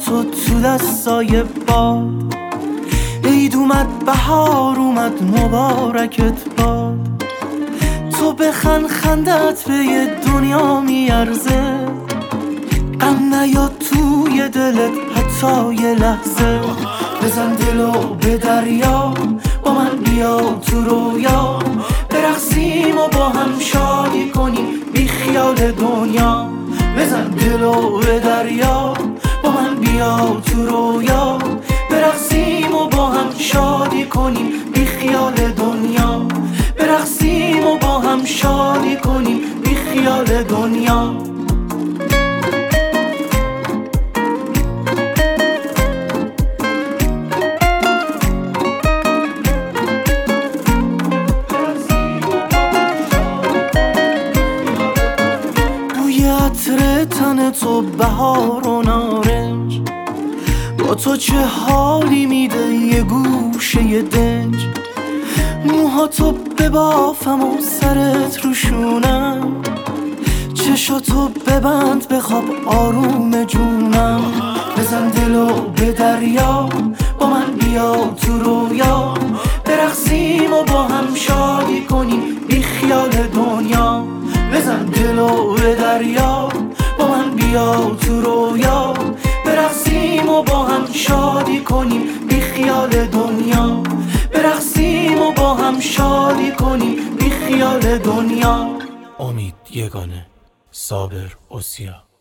تو تو دستای باد. عید اومد بهار اومد مبارکت باد. تو بخند خندت به یه دنیا میارزه. غم نیاد توی دلت حتی یه لحظه. بزن دلو به دریا با من بیا تو رویا. برقصیم و با هم شادی کنیم بی خیال دنیا. بزن دلو به دریا با من بیا تو رویا. برقصیم و با هم شادی کنیم بی خیال دنیا. برقصیم و با هم شادی کنیم بی خیال دنیا. عطر تن تو بهار و نارنج، با تو چه حالی میده یه گوشه دنج. موهاتو ببافم و سرت روشونم. چشاتو ببند بخواب آروم جونم. بزن دلو به دریا با من بیا تو رویا. برقصیم و با هم شادی کنیم بی خیال دنیا. بزن دلو به دریا با من بیا تو رویا. برقصیم و با هم شادی کنیم بی خیال دنیا. برقصیم و با هم شادی کنیم بی خیال دنیا. امید یگانه، صابر اوسیا.